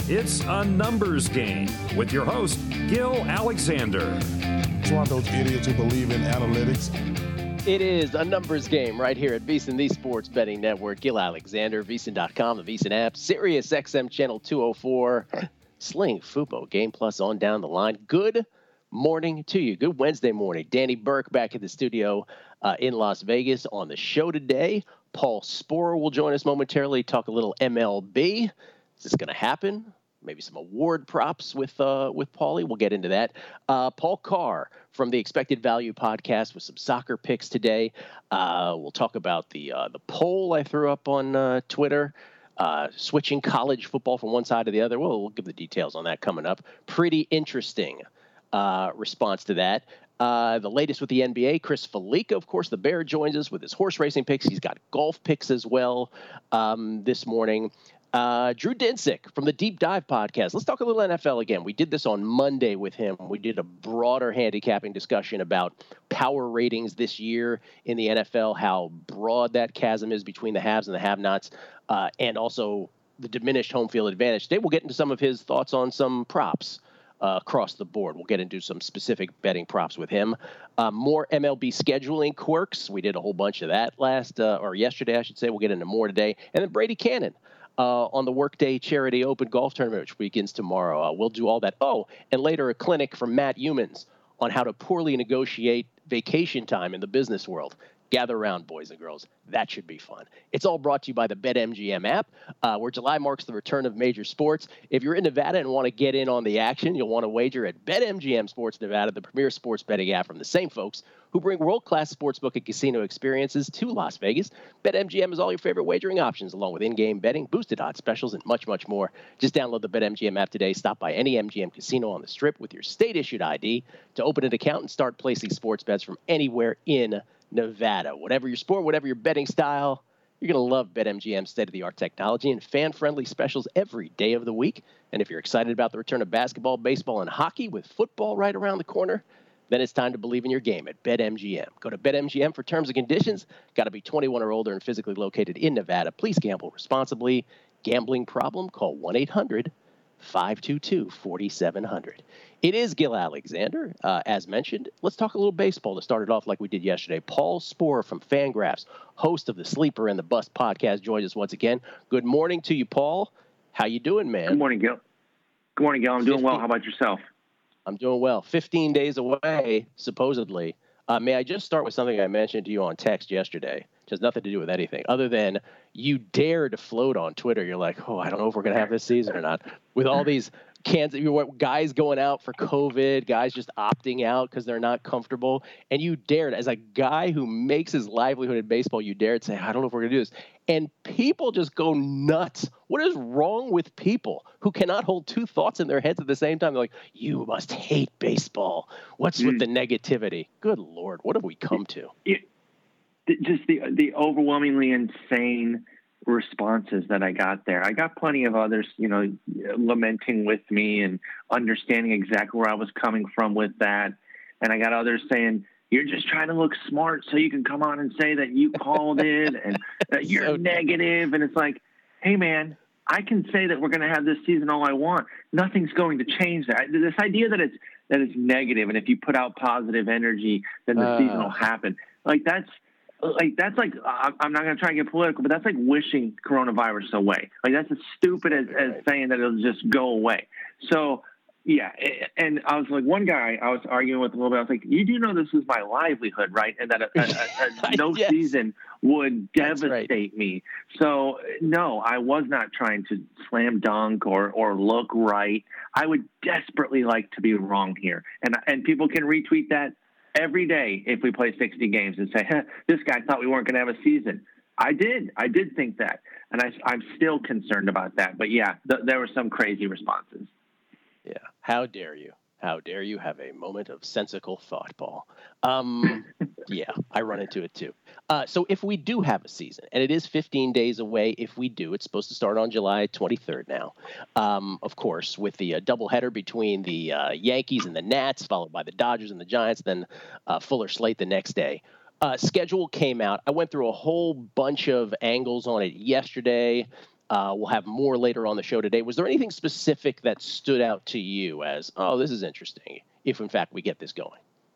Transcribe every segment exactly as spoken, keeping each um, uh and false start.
It's a numbers game with your host, Gil Alexander. It's one of those idiots who believe in analytics. It is a numbers game right here at VSiN, the Sports Betting Network. Gil Alexander, V S I N dot com, the VSiN app, Sirius X M Channel two oh four, Sling Fubo, Game Plus on down the line. Good morning to you. Good Wednesday morning. Danny Burke back in the studio uh, in Las Vegas on the show today. Paul Sporer will join us momentarily, talk a little M L B. Is this going to happen? Maybe some award props with uh, with Paulie. We'll get into that. Uh, Paul Carr from the Expected Value podcast with some soccer picks today. Uh, we'll talk about the uh, the poll I threw up on uh, Twitter, uh, switching college football from one side to the other. Well, we'll give the details on that coming up. Pretty interesting uh, response to that. Uh, the latest with the N B A, Chris Felica, of course, the Bear joins us with his horse racing picks. He's got golf picks as well um, this morning. Uh, Drew Dinsick from the Deep Dive podcast. Let's talk a little N F L again. We did this on Monday with him. We did a broader handicapping discussion about power ratings this year in the N F L, how broad that chasm is between the haves and the have-nots, uh, and also the diminished home field advantage. Today we'll get into some of his thoughts on some props uh, across the board. We'll get into some specific betting props with him. Uh, more M L B scheduling quirks. We did a whole bunch of that last, uh, or yesterday, I should say. We'll get into more today. And then Brady Cannon. Uh, on the Workday Charity Open Golf Tournament, which begins tomorrow. Uh, we'll do all that. Oh, and later a clinic from Matt Humans on how to poorly negotiate vacation time in the business world. Gather around, boys and girls. That should be fun. It's all brought to you by the BetMGM app, uh, where July marks the return of major sports. If you're in Nevada and want to get in on the action, you'll want to wager at BetMGM Sports Nevada, the premier sports betting app from the same folks who bring world-class sportsbook and casino experiences to Las Vegas. BetMGM is all your favorite wagering options, along with in-game betting, boosted odds specials, and much, much more. Just download the BetMGM app today. Stop by any M G M casino on the Strip with your state-issued I D to open an account and start placing sports bets from anywhere in Nevada. Whatever your sport, whatever your betting style, you're going to love BetMGM's state-of-the-art technology and fan-friendly specials every day of the week. And if you're excited about the return of basketball, baseball, and hockey with football right around the corner, then it's time to believe in your game at BetMGM. Go to BetMGM for terms and conditions. Got to be twenty-one or older and physically located in Nevada. Please gamble responsibly. Gambling problem? Call one eight hundred five two two four seven zero zero. It is Gil Alexander, uh, as mentioned. Let's talk a little baseball to start it off like we did yesterday. Paul Sporer from Fangraphs, host of the Sleeper and the Bust podcast, joins us once again. Good morning to you, Paul. How you doing, man? Good morning, Gil. Good morning, Gil. I'm doing well. How about yourself? I'm doing well. fifteen days away, supposedly. Uh, may I just start with something I mentioned to you on text yesterday? It has nothing to do with anything other than you dare to float on Twitter. You're like, oh, I don't know if we're going to have this season or not. With all these Kansas, guys going out for COVID, guys just opting out because they're not comfortable. And you dared, as a guy who makes his livelihood in baseball, you dared say, I don't know if we're going to do this. And people just go nuts. What is wrong with people who cannot hold two thoughts in their heads at the same time? They're like, you must hate baseball. What's mm. with the negativity? Good Lord, what have we come to? It, just the the overwhelmingly insane responses that I got there. I got plenty of others, you know, lamenting with me and understanding exactly where I was coming from with that. And I got others saying, you're just trying to look smart so you can come on and say that you called it and that you're so negative. And it's like, hey, man, I can say that we're going to have this season all I want. Nothing's going to change that. This idea that it's that it's negative, and if you put out positive energy, then the uh, season will happen. Like that's like that's like I'm not going to try and get political, but that's like wishing coronavirus away. Like that's as stupid as, as saying that it'll just go away. So. Yeah, and I was like, one guy I was arguing with a little bit. I was like, you do know this is my livelihood, right? And that a, a, a, a no yes. season would devastate right. me. So, no, I was not trying to slam dunk or, or look right. I would desperately like to be wrong here. And and people can retweet that every day if we play sixty games and say, huh, this guy thought we weren't going to have a season. I did. I did think that. And I, I'm still concerned about that. But, yeah, th- there were some crazy responses. Yeah. How dare you? How dare you have a moment of sensical thought, Paul? Um, yeah, I run into it too. Uh, so if we do have a season, and it is fifteen days away, if we do, it's supposed to start on July twenty-third now. Um, of course, with the uh, doubleheader between the uh, Yankees and the Nats, followed by the Dodgers and the Giants, then uh, Fuller slate the next day. Uh, schedule came out. I went through a whole bunch of angles on it yesterday. Uh, we'll have more later on the show today. Was there anything specific that stood out to you as, oh, this is interesting, if in fact we get this going?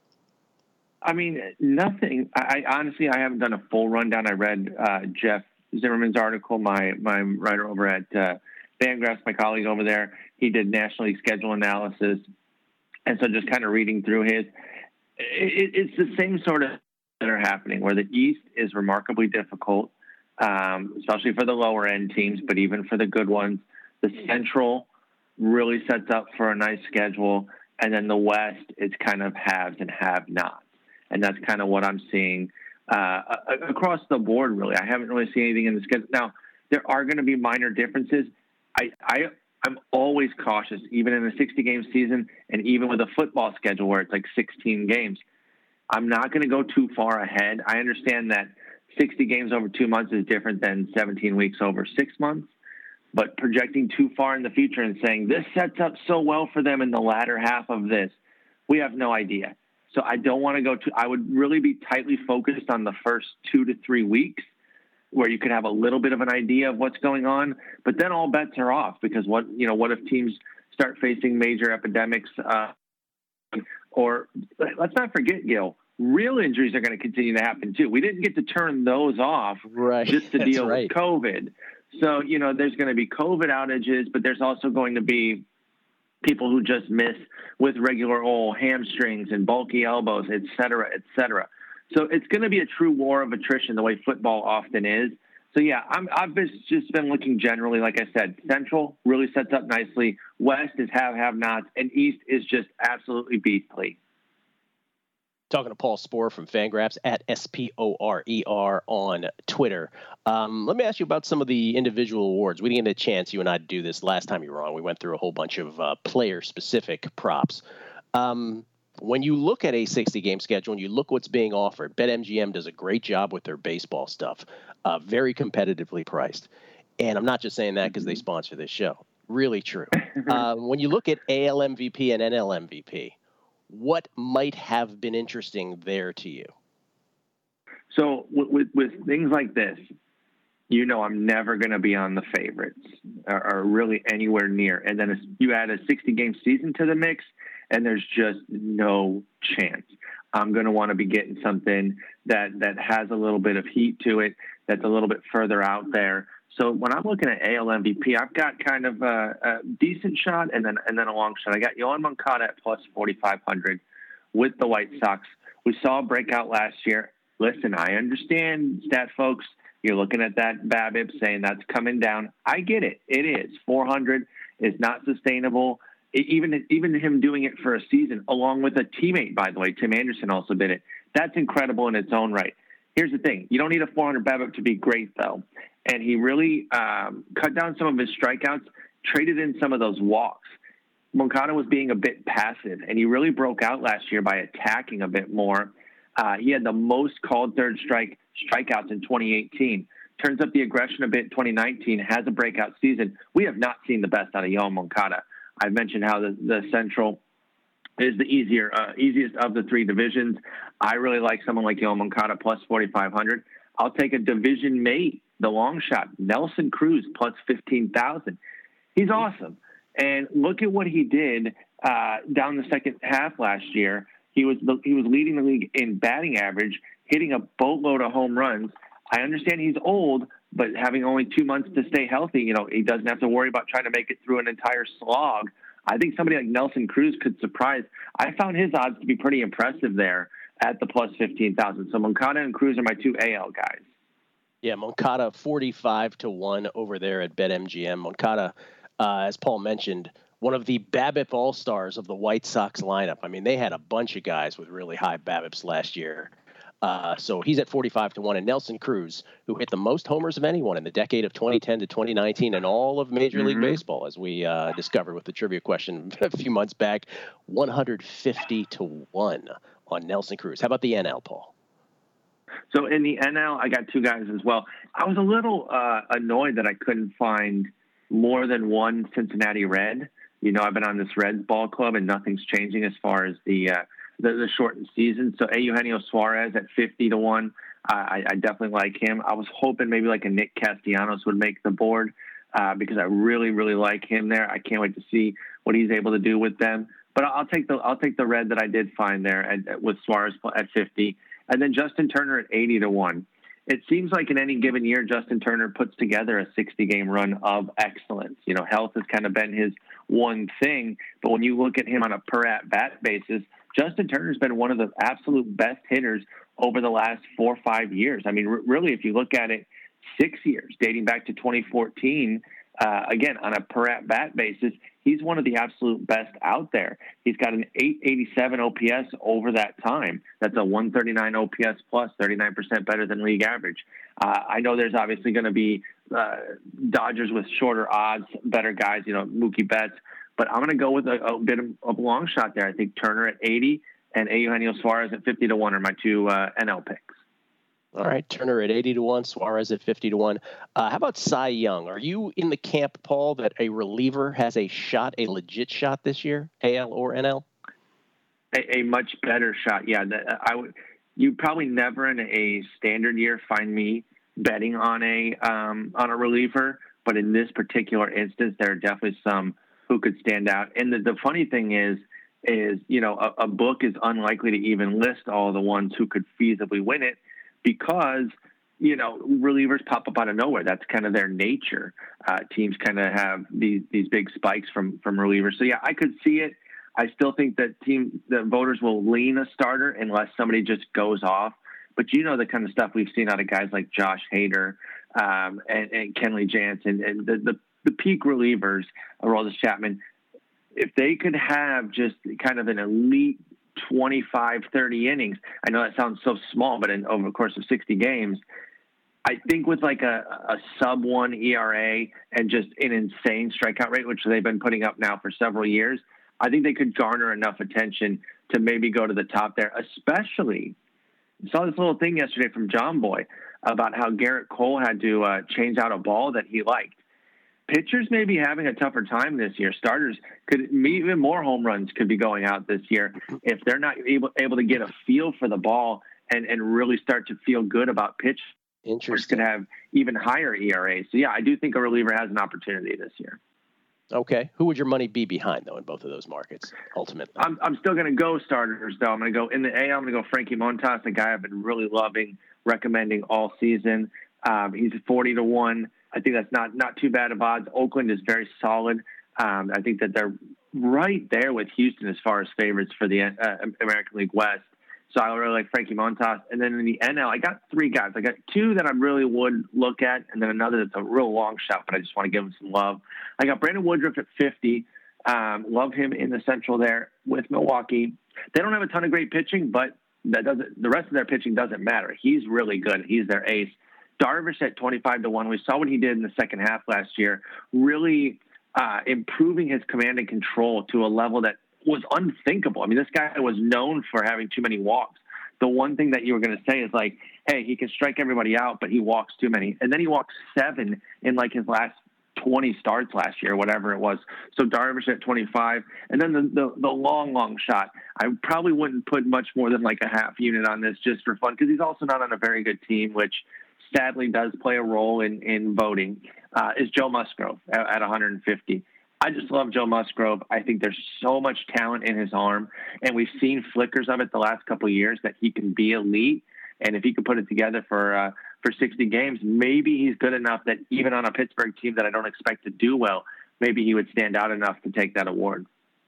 I mean, nothing. I, I honestly, I haven't done a full rundown. I read uh, Jeff Zimmerman's article, my my writer over at uh, Fangraphs, my colleague over there. He did National League schedule analysis, and so just kind of reading through his, it, it's the same sort of that are happening where the East is remarkably difficult, um, especially for the lower end teams, but even for the good ones. The Central really sets up for a nice schedule, and then the West, it's kind of haves and have-nots. And that's kind of what I'm seeing uh, across the board, really. I haven't really seen anything in the schedule. Now, there are going to be minor differences. I, I, I'm always cautious, even in a sixty-game season and even with a football schedule where it's like sixteen games. I'm not going to go too far ahead. I understand that sixty games over two months is different than seventeen weeks over six months. But projecting too far in the future and saying this sets up so well for them in the latter half of this, we have no idea. So I don't want to go to, I would really be tightly focused on the first two to three weeks where you could have a little bit of an idea of what's going on, but then all bets are off because what, you know, what if teams start facing major epidemics uh, or let's not forget, Gil, real injuries are going to continue to happen too. We didn't get to turn those off right. just to That's deal right. with COVID. So, you know, there's going to be COVID outages, but there's also going to be people who just miss with regular old hamstrings and bulky elbows, et cetera, et cetera. So it's going to be a true war of attrition the way football often is. So, yeah, I'm, I've just been looking generally, like I said, Central really sets up nicely. West is have, have nots, and East is just absolutely beastly. Talking to Paul Sporer from Fangraphs at S P O R E R on Twitter. Um, let me ask you about some of the individual awards. We didn't get a chance, you and I, to do this last time you were on. We went through a whole bunch of uh, player-specific props. Um, when you look at a sixty-game schedule and you look what's being offered, BetMGM does a great job with their baseball stuff, uh, very competitively priced. And I'm not just saying that because they sponsor this show. Really true. uh, when you look at A L M V P and N L M V P, what might have been interesting there to you? So with, with, with things like this, you know, I'm never going to be on the favorites or, or really anywhere near. And then you add a sixty-game season to the mix, and there's just no chance. I'm going to want to be getting something that, that has a little bit of heat to it, that's a little bit further out there. So when I'm looking at A L M V P, I've got kind of a, a decent shot and then and then a long shot. I got Yoan Moncada at plus forty-five hundred with the White Sox. We saw a breakout last year. Listen, I understand, stat folks. You're looking at that BABIP saying that's coming down. I get it. It is. four hundred is not sustainable. It, even, even him doing it for a season, along with a teammate, by the way, Tim Anderson also did it. That's incredible in its own right. Here's the thing. You don't need a four hundred BABIP to be great, though. And he really um, cut down some of his strikeouts, traded in some of those walks. Moncada was being a bit passive, and he really broke out last year by attacking a bit more. Uh, he had the most called third strike strikeouts in twenty eighteen. Turns up the aggression a bit in twenty nineteen, has a breakout season. We have not seen the best out of Yoan Moncada. I've mentioned how the, the Central is the easier, uh, easiest of the three divisions. I really like someone like Yoan Moncada plus forty-five hundred. I'll take a division mate, the long shot, Nelson Cruz plus fifteen thousand. He's awesome. And look at what he did uh, down the second half last year. He was he was leading the league in batting average, hitting a boatload of home runs. I understand he's old, but having only two months to stay healthy, you know, he doesn't have to worry about trying to make it through an entire slog. I think somebody like Nelson Cruz could surprise. I found his odds to be pretty impressive there at the plus fifteen thousand. So Moncada and Cruz are my two A L guys. Yeah, Moncada forty-five to one over there at BetMGM. Moncada, uh, as Paul mentioned, one of the BABIP all-stars of the White Sox lineup. I mean, they had a bunch of guys with really high BABIPs last year. Uh, so he's at forty-five to one. And Nelson Cruz, who hit the most homers of anyone in the decade of twenty ten to twenty nineteen and all of Major mm-hmm. League Baseball, as we uh, discovered with the trivia question a few months back, one hundred fifty to one on Nelson Cruz. How about the N L, Paul? So in the N L, I got two guys as well. I was a little uh, annoyed that I couldn't find more than one Cincinnati Red. You know, I've been on this Reds ball club, and nothing's changing as far as the uh, the, the shortened season. So Eugenio Suarez at fifty to one. I, I definitely like him. I was hoping maybe like a Nick Castellanos would make the board. uh, because I really, really like him there. I can't wait to see what he's able to do with them. But I'll take the I'll take the red that I did find there at, with Suarez at fifty, and then Justin Turner at eighty to one. It seems like in any given year, Justin Turner puts together a sixty-game run of excellence. You know, health has kind of been his one thing, but when you look at him on a per at-bat basis, Justin Turner's been one of the absolute best hitters over the last four or five years. I mean, r- really, if you look at it, six years, dating back to twenty fourteen, uh, again, on a per at-bat basis, he's one of the absolute best out there. He's got an eight eighty-seven O P S over that time. That's a one thirty-nine O P S plus, thirty-nine percent better than league average. Uh, I know there's obviously going to be uh, Dodgers with shorter odds, better guys, you know, Mookie Betts, but I'm going to go with a, a bit of a long shot there. I think Turner at eighty and Eugenio Suarez at fifty to one are my two uh, N L picks. All right, Turner at eighty to one, Suarez at fifty to one. Uh, how about Cy Young? Are you in the camp, Paul, that a reliever has a shot, a legit shot this year, A L or N L? A, a much better shot, yeah. I would. You probably never in a standard year find me betting on a um, on a reliever, but in this particular instance, there are definitely some who could stand out. And the, the funny thing is, is you know, a, a book is unlikely to even list all the ones who could feasibly win it, because, you know, relievers pop up out of nowhere. That's kind of their nature. Uh, teams kind of have these these big spikes from from relievers. So, yeah, I could see it. I still think that team the voters will lean a starter unless somebody just goes off. But you know the kind of stuff we've seen out of guys like Josh Hader um, and, and Kenley Jansen and the, the, the peak relievers, Aroldis Chapman, if they could have just kind of an elite twenty-five, thirty innings. I know that sounds so small, but in over the course of sixty games, I think with like a, a sub one E R A and just an insane strikeout rate, which they've been putting up now for several years, I think they could garner enough attention to maybe go to the top there. Especially, I saw this little thing yesterday from John Boy about how Garrett Cole had to uh, change out a ball that he liked. Pitchers may be having a tougher time this year. Starters could, even more home runs could be going out this year if they're not able, able to get a feel for the ball and, and really start to feel good about pitch. Interesting. Could have even higher E R As. So, yeah, I do think a reliever has an opportunity this year. Okay. Who would your money be behind, though, in both of those markets, ultimately? I'm, I'm still going to go starters, though. I'm going to go in the A L. I'm going to go Frankie Montas, a guy I've been really loving, recommending all season. Um, he's forty to one. I think that's not, not too bad of odds. Oakland is very solid. Um, I think that they're right there with Houston as far as favorites for the uh, American League West. So I really like Frankie Montas. And then in the N L, I got three guys. I got two that I really would look at, and then another that's a real long shot, but I just want to give him some love. I got Brandon Woodruff at fifty. Um, love him in the Central there with Milwaukee. They don't have a ton of great pitching, but that doesn't. The rest of their pitching doesn't matter. He's really good. He's their ace. Darvish at twenty-five to one. We saw what he did in the second half last year, really uh, improving his command and control to a level that was unthinkable. I mean, this guy was known for having too many walks. The one thing that you were going to say is like, hey, he can strike everybody out, but he walks too many. And then he walked seven in like his last twenty starts last year, whatever it was. So Darvish at twenty-five. And then the, the, the long, long shot. I probably wouldn't put much more than like a half unit on this just for fun, because he's also not on a very good team, which sadly does play a role in, in voting, uh, is Joe Musgrove at, at one hundred fifty. I just love Joe Musgrove. I think there's so much talent in his arm, and we've seen flickers of it the last couple of years that he can be elite. And if he can put it together for uh, for sixty games, maybe he's good enough that even on a Pittsburgh team that I don't expect to do well, maybe he would stand out enough to take that award.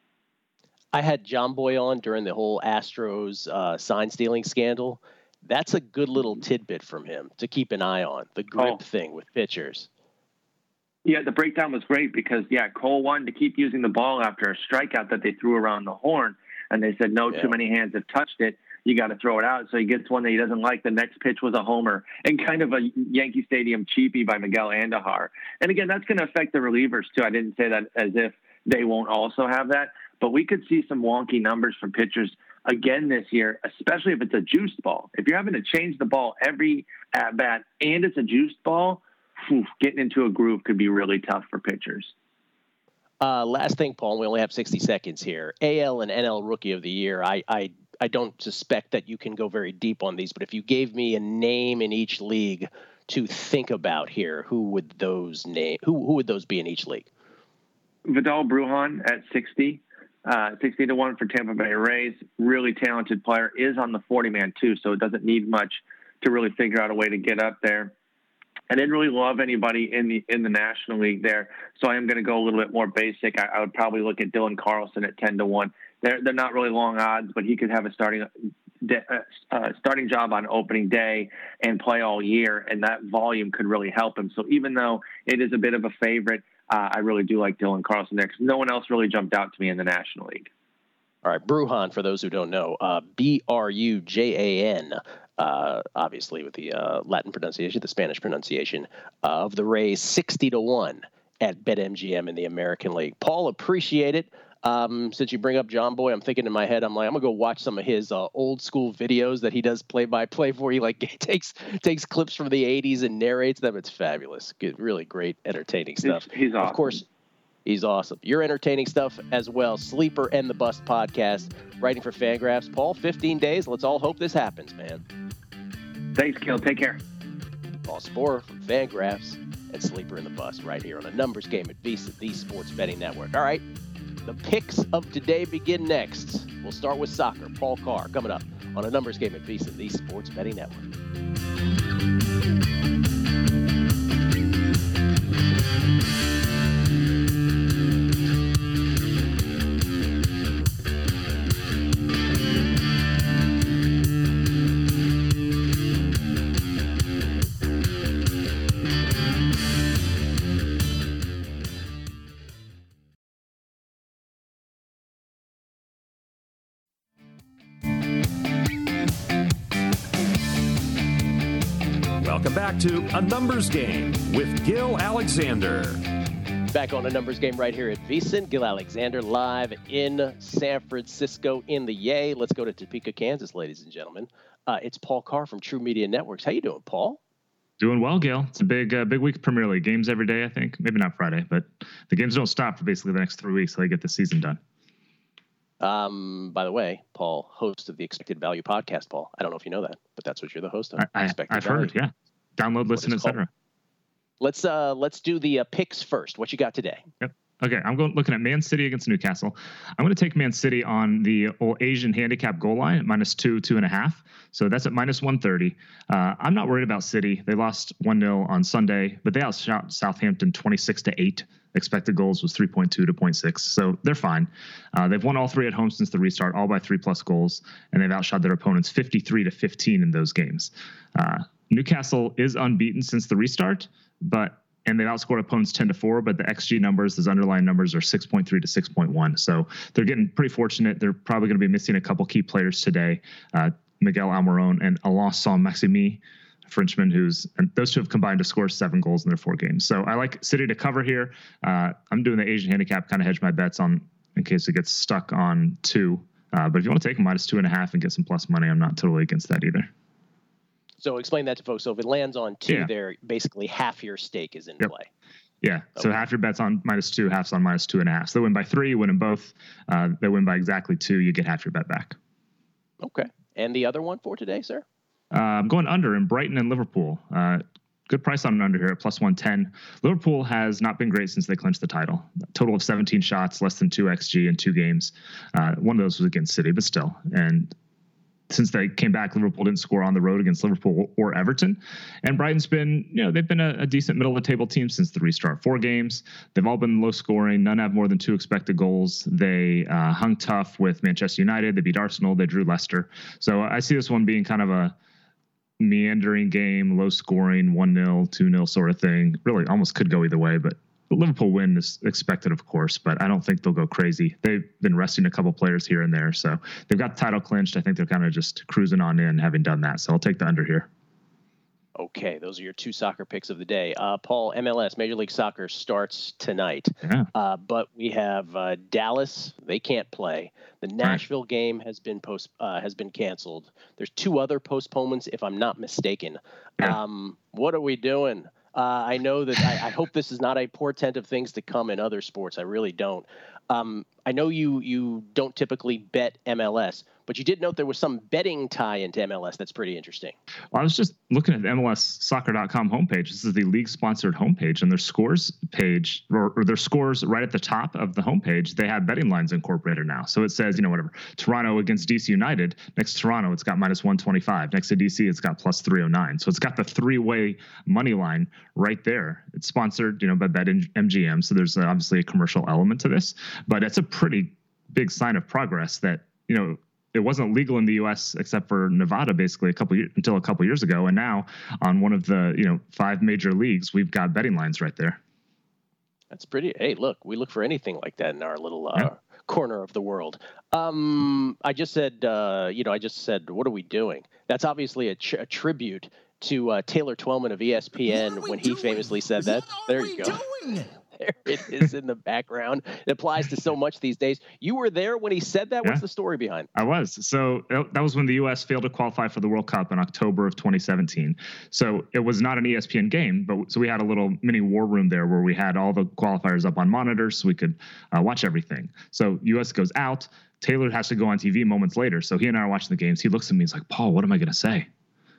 I had John Boy on during the whole Astros uh, sign stealing scandal. That's a good little tidbit from him to keep an eye on, the grip oh. thing with pitchers. Yeah, the breakdown was great because, yeah, Cole wanted to keep using the ball after a strikeout that they threw around the horn, and they said, no, yeah. too many hands have touched it. You got to throw it out. So he gets one that he doesn't like. The next pitch was a homer and kind of a Yankee Stadium cheapie by Miguel Andujar. And, again, that's going to affect the relievers, too. I didn't say that as if they won't also have that. But we could see some wonky numbers from pitchers again this year, especially if it's a juiced ball. If you're having to change the ball every at-bat and it's a juiced ball, whew, getting into a groove could be really tough for pitchers. Uh, last thing, Paul, we only have sixty seconds here. A L and N L Rookie of the Year. I, I, I don't suspect that you can go very deep on these, but if you gave me a name in each league to think about here, who would those name? Who who would those be in each league? Vidal Brujan at sixty, uh, sixty to one for Tampa Bay Rays. Really talented player, is on the forty man too, so it doesn't need much to really figure out a way to get up there. I didn't really love anybody in the in the National League there, so I am going to go a little bit more basic. I, I would probably look at Dylan Carlson at ten to one. They're they're not really long odds, but he could have a starting uh, uh, starting job on opening day and play all year, and that volume could really help him. So even though it is a bit of a favorite, uh, I really do like Dylan Carlson there because no one else really jumped out to me in the National League. All right, Brujan, for those who don't know, uh, B R U J A N, uh, obviously with the uh, Latin pronunciation, the Spanish pronunciation uh, of the Rays, sixty to one at BetMGM in the American League. Paul, appreciate it. Um, since you bring up John Boy, I'm thinking in my head, I'm like, I'm gonna go watch some of his uh, old school videos that he does play by play for. He like takes takes clips from the eighties and narrates them. It's fabulous. Good, really great, entertaining stuff. He's, he's awesome. Of course. He's awesome. You're entertaining stuff as well. Sleeper and the Bust podcast, writing for Fangraphs. Paul, fifteen days. Let's all hope this happens, man. Thanks, Gil. Take care. Paul Sporer from Fangraphs and Sleeper and the Bust right here on a numbers game at VSiN, the Sports Betting Network. All right, the picks of today begin next. We'll start with soccer. Paul Carr coming up on a numbers game at VSiN, the Sports Betting Network. Welcome back to A Numbers Game with Gil Alexander. Back on A Numbers Game right here at VSiN. Gil Alexander live in San Francisco in the Yay. Let's go to Topeka, Kansas, ladies and gentlemen. Uh, it's Paul Carr from True Media Networks. How you doing, Paul? Doing well, Gil. It's a big, uh, big week of Premier League games every day. I think maybe not Friday, but the games don't stop for basically the next three weeks till they get the season done. Um, by the way, Paul, host of the Expected Value podcast, Paul. I don't know if you know that, but that's what you're the host of. I, I, I've Value. heard, yeah. Download, listen, et cetera. Let's uh, let's do the uh, picks first. What you got today? Yep. Okay, I'm going looking at Man City against Newcastle. I'm going to take Man City on the old Asian handicap goal line at minus two, two and a half. So that's at minus one thirty. Uh, I'm not worried about City. They lost one nil on Sunday, but they outshot Southampton twenty-six to eight. Expected goals was three point two to zero point six. So they're fine. Uh, they've won all three at home since the restart, all by three plus goals, and they've outshot their opponents fifty-three to fifteen in those games. Uh, Newcastle is unbeaten since the restart, but and they've outscored opponents ten to four, but the X G numbers, those underlying numbers, are six point three to six point one. So they're getting pretty fortunate. They're probably going to be missing a couple key players today, uh, Miguel Almiron and Alain Saint-Maximin, Frenchman, who's and those two have combined to score seven goals in their four games. So I like City to cover here. Uh, I'm doing the Asian handicap, kind of hedge my bets on in case it gets stuck on two. Uh, but if you want to take a minus two and a half and get some plus money, I'm not totally against that either. So explain that to folks. So if it lands on two, yeah. there basically half your stake is in yep. play. Yeah. Okay. So half your bet's on minus two, half's on minus two and a half. So they win by three, you win them both. Uh, they win by exactly two, you get half your bet back. Okay. And the other one for today, sir? Uh, I'm going under in Brighton and Liverpool. Uh, good price on an under here at plus one ten. Liverpool has not been great since they clinched the title. A total of seventeen shots, less than two X G in two games. Uh, one of those was against City, but still. And since they came back, Liverpool didn't score on the road against Liverpool or Everton. And Brighton's been, you know, they've been a, a decent middle of the table team since the restart. Four games. They've all been low scoring. None have more than two expected goals. They uh, hung tough with Manchester United. They beat Arsenal. They drew Leicester. So I see this one being kind of a meandering game, low scoring, one nil, two nil sort of thing. Really almost could go either way, but the Liverpool win is expected, of course, but I don't think they'll go crazy. They've been resting a couple players here and there, so they've got the title clinched. I think they're kind of just cruising on in, having done that. So I'll take the under here. Okay, those are your two soccer picks of the day. Uh, Paul, M L S, Major League Soccer, starts tonight. Yeah. Uh, but we have uh, Dallas. They can't play. The Nashville right. game has been post uh, has been canceled. There's two other postponements, if I'm not mistaken. Yeah. Um, what are we doing? Uh, I know that I, I hope this is not a portent of things to come in other sports. I really don't. Um, I know you you don't typically bet M L S, but you did note there was some betting tie into M L S that's pretty interesting. Well, I was just looking at the M L S soccer dot com homepage. This is the league-sponsored homepage, and their scores page, or, or their scores right at the top of the homepage, they have betting lines incorporated now. So it says, you know, whatever, Toronto against D C United. Next to Toronto, it's got minus one twenty-five. Next to D C, it's got plus three oh nine. So it's got the three-way money line right there. It's sponsored, you know, by BetMGM, so there's obviously a commercial element to this, but it's a pretty big sign of progress that, you know, it wasn't legal in the U S except for Nevada, basically a couple years, until a couple years ago, and now on one of the, you know, five major leagues, we've got betting lines right there. That's pretty. Hey, look, we look for anything like that in our little uh, yeah. corner of the world. Um, I just said, uh, you know, I just said, what are we doing? That's obviously a, tr- a tribute to uh, Taylor Twellman of E S P N when he doing? famously said that. There you go. Doing? There it is in the background. It applies to so much these days. You were there when he said that? Yeah. What's the story behind it? I was. So that was when the U S failed to qualify for the World Cup in October of twenty seventeen. So it was not an E S P N game, but so we had a little mini war room there where we had all the qualifiers up on monitors so we could uh, watch everything. So U S goes out. Taylor has to go on T V moments later. So he and I are watching the games. He looks at me. He's like, Paul, what am I going to say?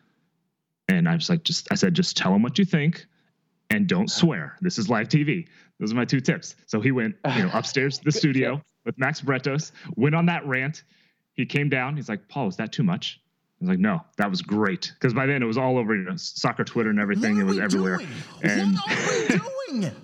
And I was like, just, I said, just tell him what you think and don't swear. This is live T V. Those are my two tips. So he went, you know, upstairs to the studio with Max Bretos, went on that rant. He came down. He's like, Paul, is that too much? I was like, no, that was great. Because by then it was all over, you know, soccer Twitter and everything. It was everywhere. Doing? And what are we doing?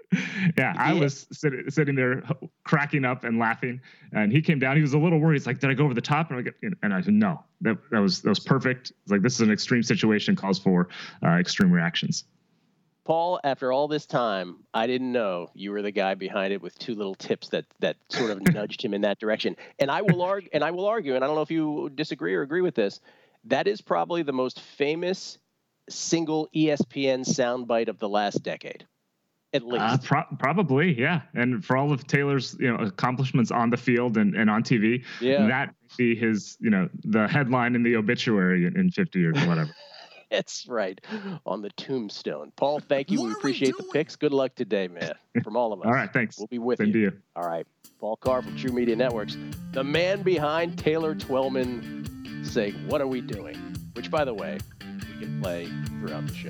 yeah, I was sit- sitting there cracking up and laughing. And he came down. He was a little worried. He's like, did I go over the top? And I, get, and I said, no, that, that was that was perfect. It's like, this is an extreme situation, calls for uh, extreme reactions. Paul, after all this time, I didn't know you were the guy behind it with two little tips that that sort of nudged him in that direction. And I will argue, and I will argue, and I don't know if you disagree or agree with this. That is probably the most famous single E S P N soundbite of the last decade, at least. Uh, pro- probably, yeah. And for all of Taylor's, you know, accomplishments on the field and, and on T V, yeah. that would be his, you know, the headline in the obituary in, in fifty years or whatever. That's right. On the tombstone. Paul, thank you. What we we appreciate the doing? picks. Good luck today, man. From all of us. All right, thanks. We'll be with Same you. to you. All right. Paul Carr from True Media Networks. The man behind Taylor Twellman saying, what are we doing? Which, by the way, we can play throughout the show.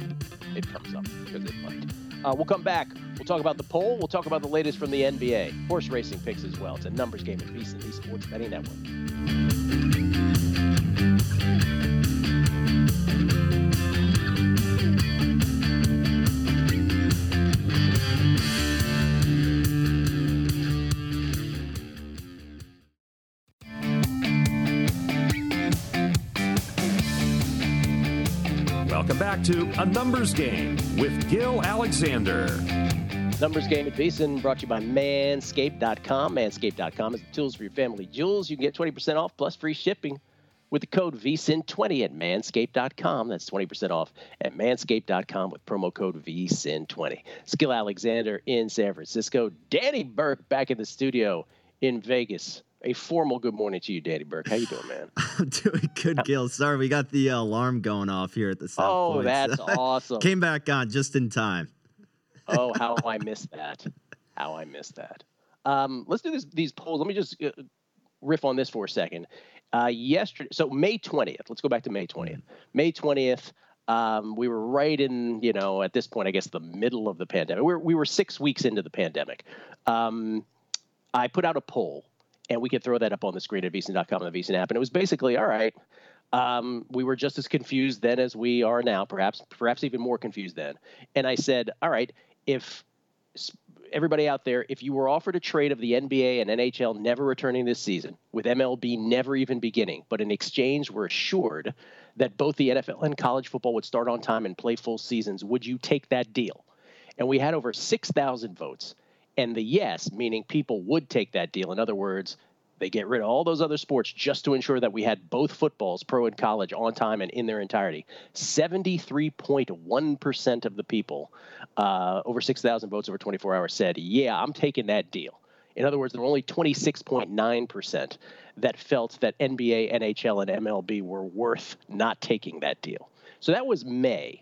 It comes up because it might. Uh, we'll come back. We'll talk about the poll. We'll talk about the latest from the N B A. Horse racing picks as well. It's a numbers game at VSiN, the Sports Betting Network. Welcome back to A Numbers Game with Gil Alexander. Numbers game at VSiN brought to you by manscaped dot com. manscaped dot com is the tools for your family jewels. You can get twenty percent off plus free shipping with the code V S I N twenty at manscaped dot com. That's twenty percent off at manscaped dot com with promo code V S I N twenty. Gil Alexander in San Francisco. Danny Burke back in the studio in Vegas. A formal good morning to you, Danny Burke. How you doing, man? I'm doing good, Gil. Sorry, we got the uh, alarm going off here at the South Oh, Point. that's awesome. Came back on just in time. Oh, how I missed that. How I missed that. Um, let's do this, these polls. Let me just uh, riff on this for a second. Uh, yesterday, so May twentieth. Let's go back to May twentieth. May twentieth. Um, we were right in, you know, at this point, I guess the middle of the pandemic. We were, we were six weeks into the pandemic. Um, I put out a poll. And we could throw that up on the screen at V S I N dot com and the VSiN app. And it was basically, all right, um, we were just as confused then as we are now, perhaps perhaps even more confused then. And I said, all right, if everybody out there, if you were offered a trade of the N B A and N H L never returning this season, with M L B never even beginning, but in exchange were assured that both the N F L and college football would start on time and play full seasons, would you take that deal? And we had over six thousand votes. And the yes, meaning people would take that deal. In other words, they get rid of all those other sports just to ensure that we had both footballs, pro and college, on time and in their entirety. seventy-three point one percent of the people, uh, over six thousand votes over twenty-four hours, said, yeah, I'm taking that deal. In other words, there were only twenty-six point nine percent that felt that N B A, N H L, and M L B were worth not taking that deal. So that was May.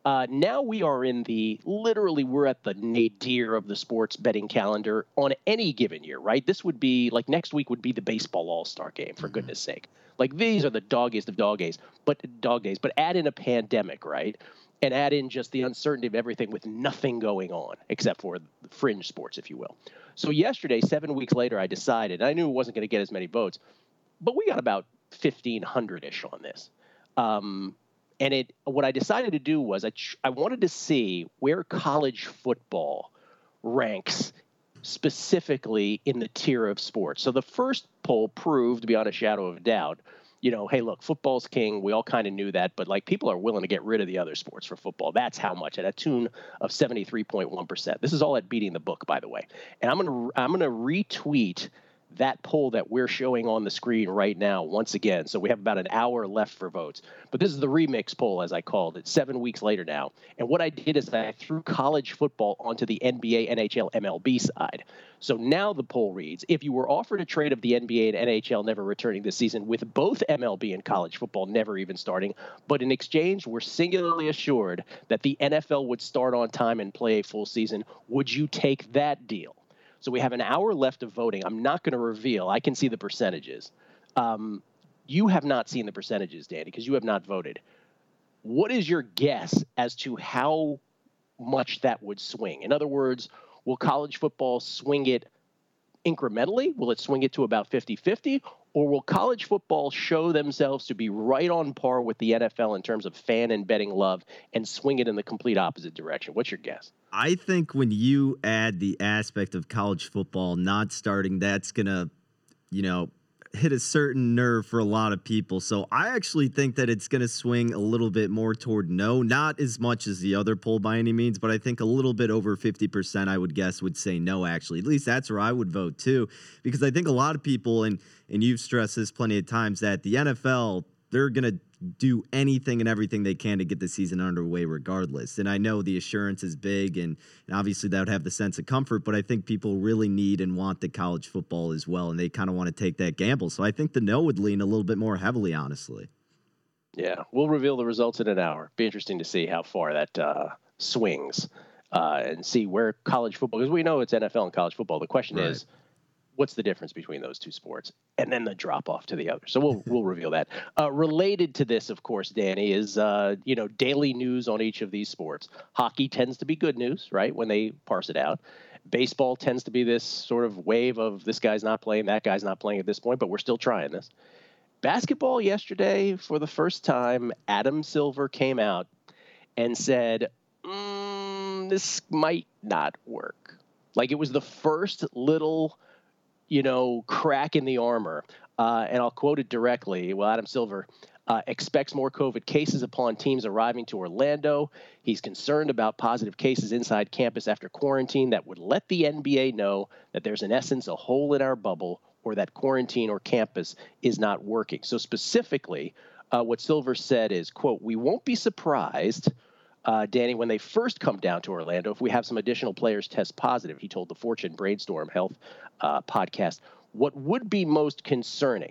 Uh, now we are in the, literally, we're at the nadir of the sports betting calendar on any given year, right? This would be, like next week would be the baseball all-star game, for goodness sake. Like these are the doggiest of dog days, but dog days, but add in a pandemic, right? And add in just the uncertainty of everything with nothing going on except for fringe sports, if you will. So yesterday, seven weeks later, I decided, I knew it wasn't going to get as many votes, but we got about fifteen hundred-ish on this. Um, And it, what I decided to do was I, ch- I wanted to see where college football ranks specifically in the tier of sports. So the first poll proved beyond a shadow of a doubt, you know, hey, look, football's king. We all kind of knew that, but like people are willing to get rid of the other sports for football. That's how much, at a tune of seventy-three point one percent. This is all at Beating the Book, by the way. And I'm going to I'm going to retweet that poll that we're showing on the screen right now once again. So we have about an hour left for votes. But this is the remix poll, as I called it, seven weeks later now. And what I did is I threw college football onto the N B A, N H L, M L B side. So now the poll reads, if you were offered a trade of the N B A and N H L never returning this season, with both M L B and college football never even starting, but in exchange we're singularly assured that the N F L would start on time and play a full season, would you take that deal? So we have an hour left of voting. I'm not going to reveal. I can see the percentages. Um, you have not seen the percentages, Danny, because you have not voted. What is your guess as to how much that would swing? In other words, will college football swing it incrementally? Will it swing it to about fifty-fifty? Or will college football show themselves to be right on par with the N F L in terms of fan and betting love and swing it in the complete opposite direction? What's your guess? I think when you add the aspect of college football not starting, that's going to, you know, hit a certain nerve for a lot of people. So I actually think that it's going to swing a little bit more toward no, not as much as the other poll by any means, but I think a little bit over fifty percent, I would guess, would say no, actually. At least that's where I would vote too, because I think a lot of people, and, and you've stressed this plenty of times, that the N F L, they're going to do anything and everything they can to get the season underway regardless. And I know the assurance is big, and, and obviously that would have the sense of comfort, but I think people really need and want the college football as well, and they kind of want to take that gamble. So I think the no would lean a little bit more heavily, honestly. Yeah, we'll reveal the results in an hour. Be interesting to see how far that uh, swings uh, and see where college football, because we know it's N F L and college football. The question right. is, what's the difference between those two sports, and then the drop off to the other. So we'll we'll reveal that. Uh, related to this, of course, Danny, is uh, you know daily news on each of these sports. Hockey tends to be good news, right, when they parse it out. Baseball tends to be this sort of wave of this guy's not playing, that guy's not playing at this point, but we're still trying this. Basketball yesterday, for the first time, Adam Silver came out and said, mm, this might not work. Like it was the first little you know, crack in the armor. Uh, and I'll quote it directly. Well, Adam Silver uh, expects more COVID cases upon teams arriving to Orlando. He's concerned about positive cases inside campus after quarantine that would let the N B A know that there's, in essence, a hole in our bubble, or that quarantine or campus is not working. So specifically, uh, what Silver said is, quote, we won't be surprised, Uh, Danny, when they first come down to Orlando, if we have some additional players test positive. He told the Fortune Brainstorm Health uh, podcast. What would be most concerning,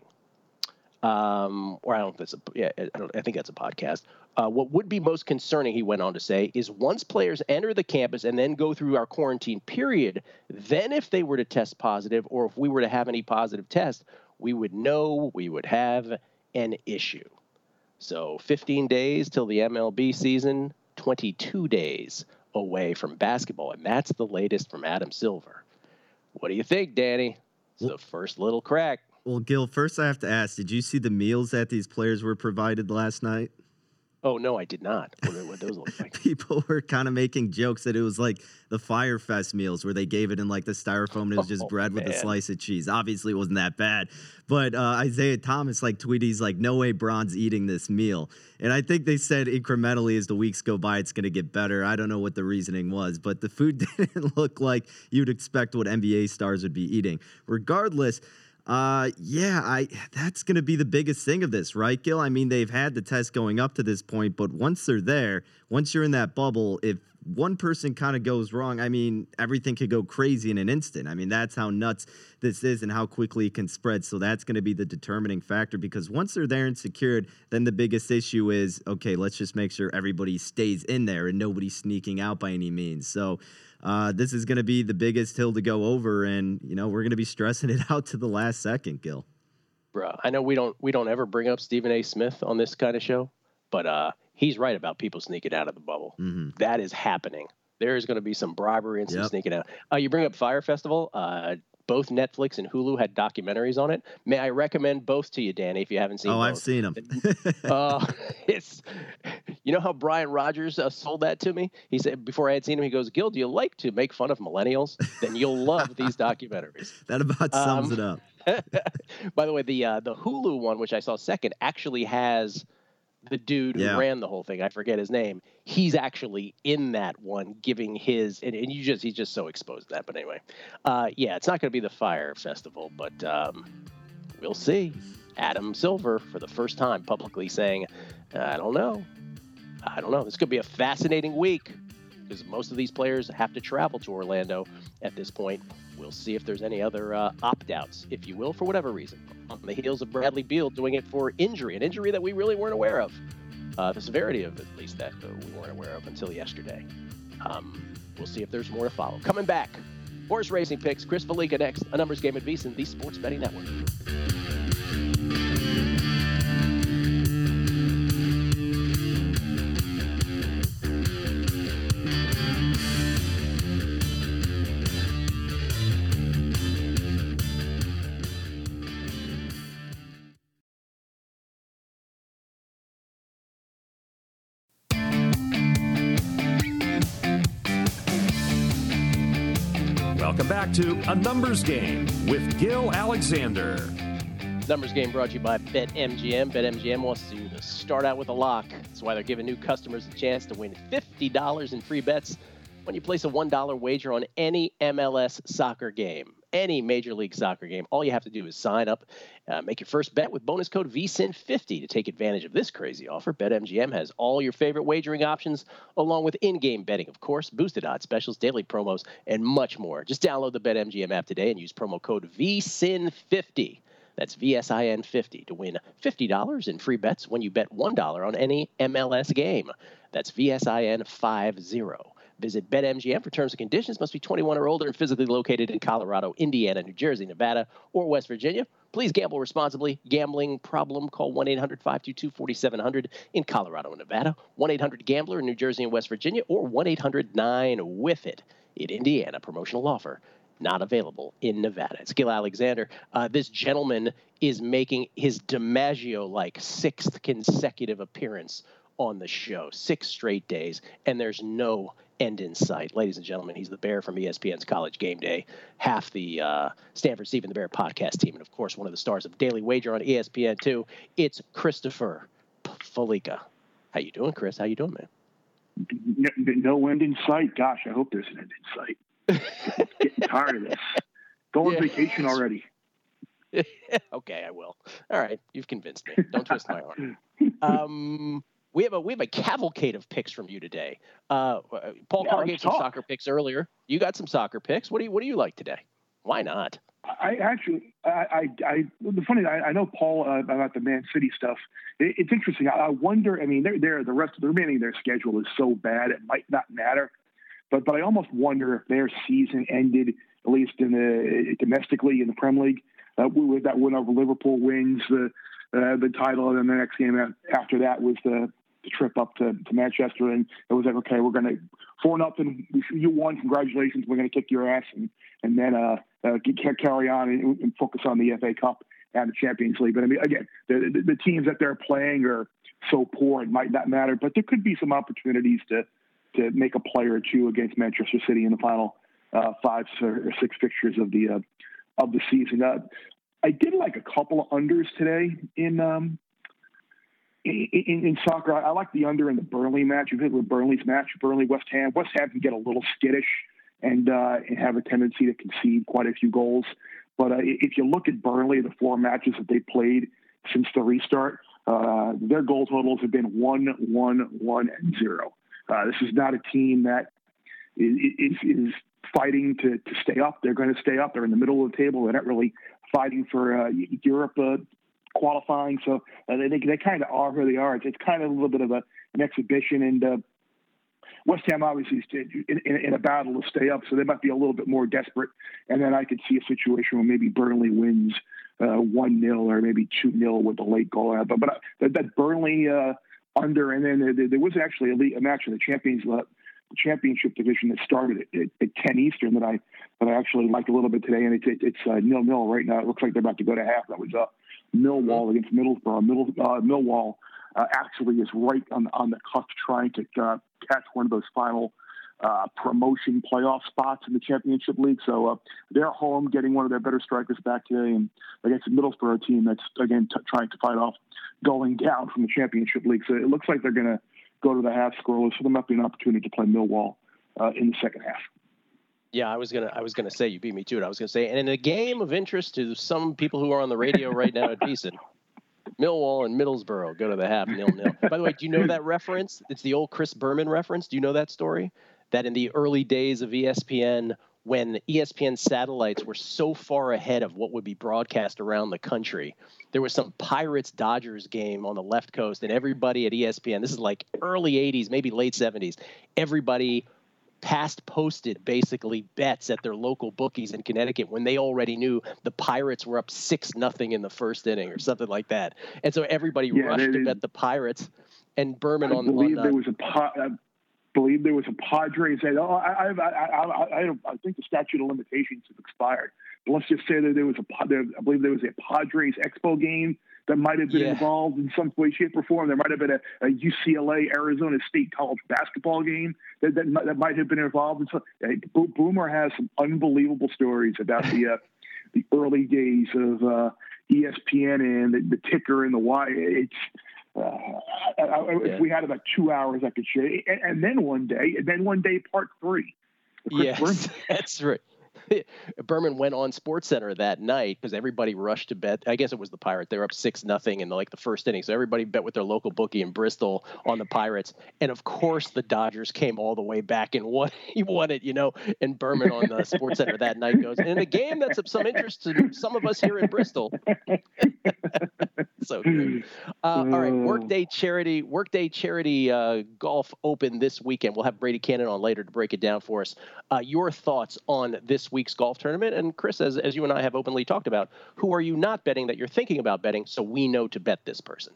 um, or I don't know if that's a, yeah, I, don't, I think that's a podcast. Uh, what would be most concerning, he went on to say, is once players enter the campus and then go through our quarantine period, then if they were to test positive, or if we were to have any positive test, we would know we would have an issue. So fifteen days till the M L B season, twenty-two days away from basketball. And that's the latest from Adam Silver. What do you think, Danny? It's well, the first little crack. Well, Gil, first I have to ask, did you see the meals that these players were provided last night? Oh, no, I did not. What did what those look like? People were kind of making jokes that it was like the Fyre Fest meals where they gave it in like the styrofoam and it was just oh, bread man. with a slice of cheese. Obviously, it wasn't that bad. But uh, Isaiah Thomas like tweeted, he's like, no way Bron's eating this meal. And I think they said incrementally as the weeks go by, it's going to get better. I don't know what the reasoning was, but the food didn't look like you'd expect what N B A stars would be eating. Regardless, Uh, yeah, I that's going to be the biggest thing of this, right, Gil? I mean, they've had the test going up to this point, but once they're there, once you're in that bubble, if one person kind of goes wrong, I mean, everything could go crazy in an instant. I mean, that's how nuts this is and how quickly it can spread. So that's going to be the determining factor, because once they're there and secured, then the biggest issue is, okay, let's just make sure everybody stays in there and nobody's sneaking out by any means. So uh, this is going to be the biggest hill to go over, and, you know, we're going to be stressing it out to the last second, Gil. Bruh, I know we don't we don't ever bring up Stephen A. Smith on this kind of show, but uh, he's right about people sneaking out of the bubble. Mm-hmm. That is happening. There is going to be some bribery and some Yep. sneaking out. Uh, you bring up Fire Festival. Uh, both Netflix and Hulu had documentaries on it. May I recommend both to you, Danny, if you haven't seen Oh, both. I've seen them. uh, it's, you know how Brian Rogers uh, sold that to me? He said, before I had seen him, he goes, Gil, do you like to make fun of millennials? Then you'll love these documentaries. That about sums Um, it up. By the way, the uh, the Hulu one, which I saw second, actually has the dude who Yeah. ran the whole thing. I forget his name. He's actually in that one, giving his and, and you just he's just so exposed to that. But anyway, uh, yeah, it's not going to be the Fire Festival, but um, we'll see. Adam Silver, for the first time, publicly saying, "I don't know, I don't know. This could be a fascinating week." Because most of these players have to travel to Orlando at this point. We'll see if there's any other uh, opt-outs, if you will, for whatever reason. On the heels of Bradley Beal doing it for injury, an injury that we really weren't aware of. Uh, the severity of it, at least, that uh, we weren't aware of until yesterday. Um, we'll see if there's more to follow. Coming back, horse racing picks. Chris Valika next. A numbers game at VSiN, the Sports Betting Network. Welcome back to A Numbers Game with Gil Alexander. Numbers game brought to you by BetMGM. BetMGM wants you to start out with a lock. That's why they're giving new customers a chance to win fifty dollars in free bets when you place a one dollar wager on any M L S soccer game, any Major League Soccer game. All you have to do is sign up, uh, make your first bet with bonus code V S I N fifty to take advantage of this crazy offer. BetMGM has all your favorite wagering options, along with in-game betting, of course, boosted odds specials, daily promos, and much more. Just download the BetMGM app today and use promo code V S I N fifty. That's V S I N fifty to win fifty dollars in free bets when you bet one dollar on any M L S game. That's V S I N fifty. Visit BetMGM for terms and conditions. Must be twenty-one or older and physically located in Colorado, Indiana, New Jersey, Nevada, or West Virginia. Please gamble responsibly. Gambling problem? Call one eight hundred five two two four seven zero zero in Colorado and Nevada, one eight hundred gambler in New Jersey and West Virginia, or one eight hundred nine with it in Indiana. Promotional offer not available in Nevada. It's Gil Alexander. Uh, this gentleman is making his DiMaggio-like sixth consecutive appearance on the show, six straight days, and there's no end in sight. Ladies and gentlemen, he's the Bear from E S P N's College Game Day, half the uh, Stanford Stephen the Bear podcast team, and of course, one of the stars of Daily Wager on E S P N two. It's Christopher Valika. How you doing, Chris? How you doing, man? No, no end in sight. Gosh, I hope there's an end in sight. Getting tired of this. Go on Yeah. vacation already. Okay, I will. All right, you've convinced me. Don't twist my arm. Um, we have a we have a cavalcade of picks from you today. Uh, Paul Yeah, Carr let's gave some talk. soccer picks earlier. You got some soccer picks. What do you What do you like today? Why not? I actually, I, I, I the funny, I, I know Paul uh, about the Man City stuff. It, it's interesting. I, I wonder. I mean, they're, they're the rest of the remaining of their schedule is so bad it might not matter. But but I almost wonder if their season ended, at least in the domestically in the Premier League, uh, with that win over Liverpool wins the uh, the title, and then the next game after that was the, the trip up to, to Manchester, and it was like, okay, we're going to four nothing, you won, congratulations, we're going to kick your ass, and and then uh, uh carry on and, and focus on the F A Cup and the Champions League. But I mean, again, the, the, the teams that they're playing are so poor it might not matter, but there could be some opportunities to. to make a play or two against Manchester City in the final uh, five or six fixtures of the uh, of the season. Uh, I did like a couple of unders today in um, in, in, in soccer. I, I like the under in the Burnley match. You've hit with Burnley's match, Burnley West Ham. West Ham can get a little skittish and uh, and have a tendency to concede quite a few goals. But uh, if you look at Burnley, the four matches that they played since the restart, uh, their goal totals have been one, one, one, and zero. Uh, this is not a team that is, is, is fighting to, to stay up. They're going to stay up. They're in the middle of the table. They're not really fighting for uh, Europe uh, qualifying. So uh, they they kind of are who they are. It's, it's kind of a little bit of a, an exhibition. And uh, West Ham obviously is in, in, in a battle to stay up, so they might be a little bit more desperate. And then I could see a situation where maybe Burnley wins uh, one nil or maybe two nil with a late goal. But, but that, that Burnley uh, under, and then there, there was actually a, league, a match in the Champions League. The championship division that started at, at, at ten Eastern that I that I actually liked a little bit today, and it's it, it's uh, nil nil right now. It looks like they're about to go to half. That was uh, Millwall against Middlesbrough. Middle, uh, Millwall uh, actually is right on on the cusp, trying to uh, catch one of those final uh, promotion playoff spots in the Championship League. So uh, they're home, getting one of their better strikers back today, and against a Middlesbrough team that's again t- trying to fight off going down from the Championship League. So it looks like they're going to go to the half scoreless, so there might be an opportunity to play Millwall uh, in the second half. Yeah, I was gonna, I was gonna say you beat me to it. I was gonna say, and in a game of interest to some people who are on the radio right now at Beeson, Millwall and Middlesbrough go to the half nil nil. By the way, do you know that reference? It's the old Chris Berman reference. Do you know that story? That in the early days of E S P N, when E S P N satellites were so far ahead of what would be broadcast around the country, there was some Pirates-Dodgers game on the left coast, and everybody at E S P N, this is like early eighties, maybe late seventies, everybody past posted basically bets at their local bookies in Connecticut when they already knew the Pirates were up six nothing in the first inning or something like that. And so everybody yeah, rushed they, to bet the Pirates, and Berman I on, believe on there was a po- I believe there was a Padres. Oh, I, I, I, I, I think the statute of limitations has expired. But let's just say that there was a, there, I believe there was a Padres Expo game that might have been yeah. involved in some way, shape, or form. There might have been a, a U C L A Arizona State college basketball game that that, that might have been involved. And so, uh, Boomer has some unbelievable stories about the uh, the early days of uh, E S P N and the, the ticker and the why. It's uh, I, I, yeah. If we had about two hours, I could share. And, and then one day, and then one day, part three. Yes, that's right. Berman went on SportsCenter that night because everybody rushed to bet. I guess it was the Pirates. They were up six nothing in the, like the first inning. So everybody bet with their local bookie in Bristol on the Pirates. And of course the Dodgers came all the way back and won. He won it, you know, and Berman on the SportsCenter that night goes, and in a game that's of some interest to some of us here in Bristol. So good. Uh, all right. Workday charity, Workday charity uh, golf open this weekend. We'll have Brady Cannon on later to break it down for us. Uh, your thoughts on this week's golf tournament. And Chris, as, as you and I have openly talked about, who are you not betting that you're thinking about betting so we know to bet this person?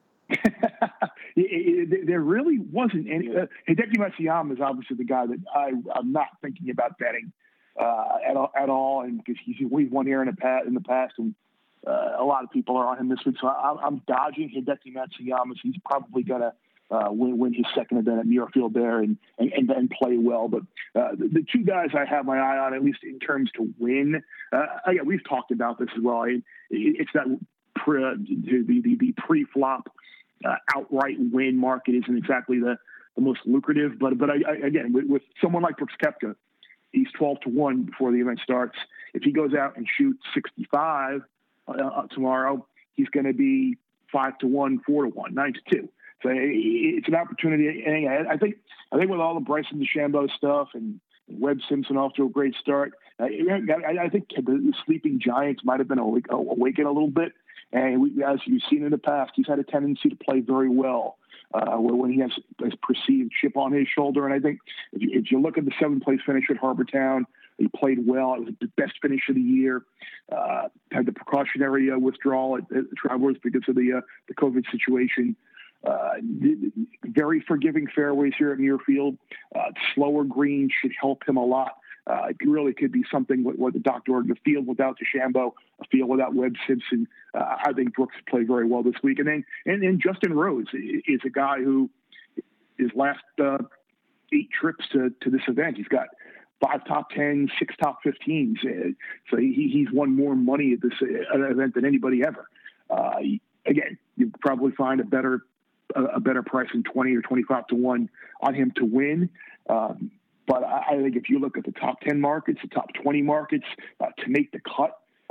There really wasn't any. Uh, Hideki Matsuyama is obviously the guy that I, I'm not thinking about betting uh, at, at all, and because he's we've won here in the past, in the past, and uh, a lot of people are on him this week. So I, I'm dodging Hideki Matsuyama. He's probably gonna Uh, win, win his second event at Muirfield there and, and, and then play well. But uh, the, the two guys I have my eye on, at least in terms to win, uh, yeah, we've talked about this as well. I, it, it's that pre, the, the, the pre-flop uh, outright win market isn't exactly the, the most lucrative. But but I, I, again, with, with someone like Brooks Koepka, he's twelve to one before the event starts. If he goes out and shoots sixty-five uh, tomorrow, he's going to be five to one, four to one, nine to two. So it's an opportunity. And I think I think with all the Bryson DeChambeau stuff and Webb Simpson off to a great start, I, I think the sleeping Giants might have been awake, awakened a little bit. And we, as you've seen in the past, he's had a tendency to play very well uh, when he has a perceived chip on his shoulder. And I think if you, if you look at the seventh-place finish at Harbour Town, he played well. It was the best finish of the year. Uh, had the precautionary uh, withdrawal at, at Travelers because of the uh, the COVID situation. Uh, very forgiving fairways here at Muirfield. Uh, slower greens should help him a lot. Uh, it really could be something with, with the Doctor Orton, a field without DeChambeau, a field without Webb Simpson. Uh, I think Brooks played very well this week. And then, and then Justin Rose is a guy who his last uh, eight trips to, to this event, he's got five top tens, six top fifteens. So he, he's won more money at this event than anybody ever. Uh, again, you probably find a better a better price than twenty or twenty-five to one on him to win. Um, but I, I think if you look at the top ten markets, the top twenty markets, uh, to make the cut,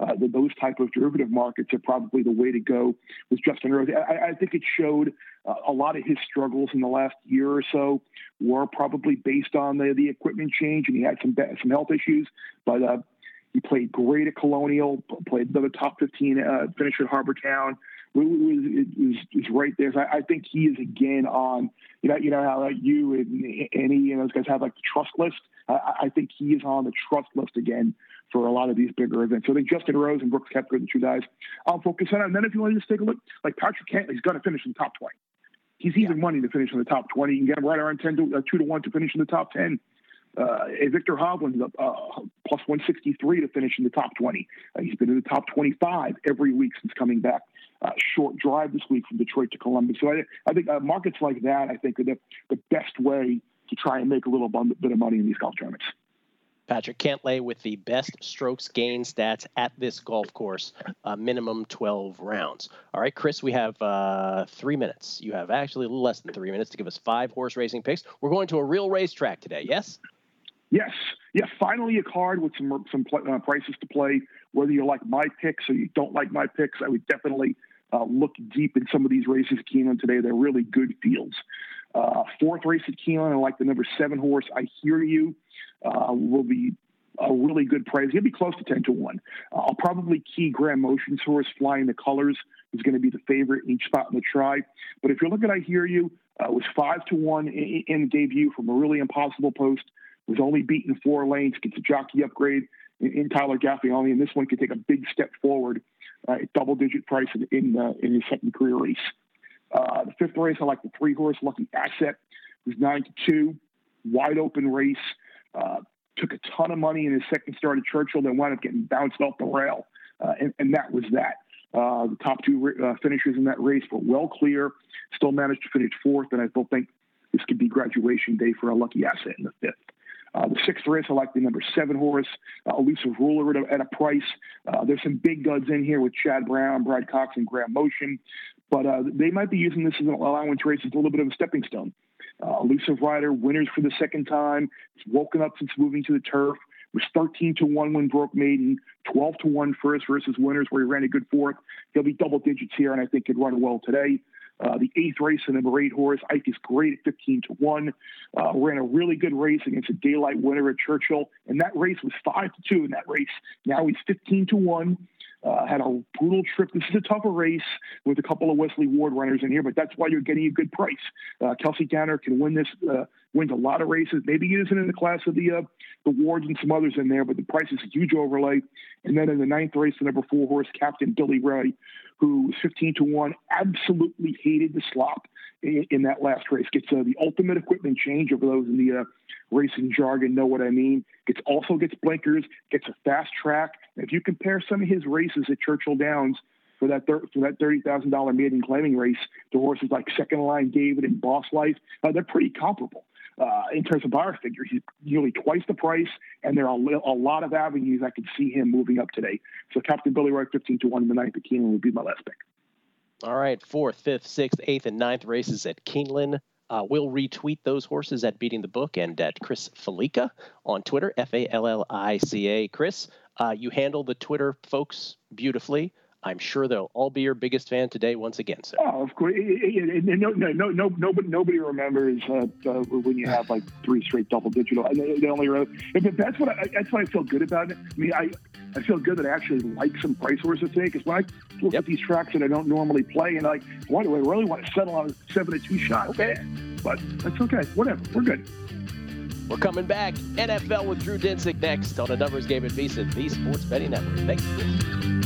uh, the, those type of derivative markets are probably the way to go with Justin Rose. I, I think it showed uh, a lot of his struggles in the last year or so were probably based on the, the equipment change, and he had some some health issues, but uh, he played great at Colonial, played another top fifteen uh, finish at Harbor Town. It was, it was, it was right there. So I, I think he is again on, you know, you know how like you and, and he and those guys have like the trust list. I, I think he is on the trust list again for a lot of these bigger events. So I think Justin Rose and Brooks Koepka are the two guys I'll focus on. And then if you want to just take a look, like Patrick Cantley, he's going to finish in the top twenty. He's even yeah. money to finish in the top twenty. You can get him right around ten to uh, two to one to finish in the top ten. Uh, Victor Hovland's up uh, plus one sixty-three to finish in the top twenty. Uh, he's been in the top twenty-five every week since coming back. Uh, short drive this week from Detroit to Columbus. So I, I think uh, markets like that, I think, are the, the best way to try and make a little bit of money in these golf tournaments. Patrick Cantlay with the best strokes gain stats at this golf course, uh, minimum twelve rounds. All right, Chris, we have uh, three minutes. You have actually a little less than three minutes to give us five horse racing picks. We're going to a real racetrack today, yes? Yes. Yeah, finally a card with some some uh, prices to play. Whether you like my picks or you don't like my picks, I would definitely uh, look deep in some of these races at Keeneland today. They're really good fields. Uh, fourth race at Keeneland, I like the number seven horse, I Hear You. Uh, will be a really good price. He'll be close to ten to one. Uh, I'll probably key Graham Motion's horse, Flying the Colors, who's going to be the favorite in each spot in the try. But if you're looking at I Hear You, uh, it was five to one in, in the debut from a really impossible post. Was only beaten four lanes, gets a jockey upgrade in, in Tyler Gaffioni, and this one could take a big step forward uh, at double-digit price in in, uh, in his second career race. Uh, the fifth race, I like the three-horse Lucky Asset. It was nine to two, wide open race. Uh, took a ton of money in his second start at Churchill, then wound up getting bounced off the rail, uh, and, and that was that. Uh, the top two uh, finishers in that race were well clear, still managed to finish fourth, and I still think this could be graduation day for a Lucky Asset in the fifth. Uh, the sixth race, I like the number seven horse, uh, Elusive Ruler at a, at a price. Uh, there's some big duds in here with Chad Brown, Brad Cox, and Graham Motion, but uh, they might be using this as an allowance race as a little bit of a stepping stone. Uh, Elusive Rider, winners for the second time. He's woken up since moving to the turf. Was thirteen to one when broke maiden, twelve to one first versus winners where he ran a good fourth. He'll be double digits here, and I think could run well today. Uh, the eighth race, the number eight horse, Ike is great at fifteen to one. Uh, ran a really good race against a daylight winner at Churchill, and that race was five to two in that race. Now he's fifteen to one. Uh, had a brutal trip. This is a tougher race with a couple of Wesley Ward runners in here, but that's why you're getting a good price. Uh, Kelsey Downer can win this, uh, wins a lot of races. Maybe he isn't in the class of the uh, the Wards and some others in there, but the price is a huge overlay. And then in the ninth race, the number four horse, Captain Billy Ray, who was fifteen to one, absolutely hated the slop in, in that last race. Gets uh, the ultimate equipment change over those in the uh, racing jargon know what I mean. Gets also gets blinkers, gets a fast track. And if you compare some of his races at Churchill Downs for that thir- for that thirty thousand dollars maiden claiming race, the horses like Second Line David and Boss Life, uh, they're pretty comparable. Uh, in terms of buyer figures, he's nearly twice the price, and there are a lot of avenues I could see him moving up today. So Captain Billy Wright, fifteen to one in the ninth at Keeneland would be my last pick. All right, fourth, fifth, sixth, eighth, and ninth races at Keeneland. Uh, we'll retweet those horses at Beating the Book and at Chris Falica on Twitter, F A L L I C A. Chris, uh, you handle the Twitter folks beautifully. I'm sure they'll all be your biggest fan today once again, sir. Oh, of course. No, no, no, no, nobody, nobody remembers uh, uh, when you have like three straight double digital. They, they only wrote. That's what I, that's what I feel good about it. I mean, I, I feel good that I actually like some price horses today, because when I look yep. at these tracks that I don't normally play, and like, why do I really want to settle on a seven to two shot? Okay, but that's okay. Whatever, we're good. We're coming back. N F L with Drew Dinsick next on a numbers game at VSiN, the Sports Betting Network. Thank you.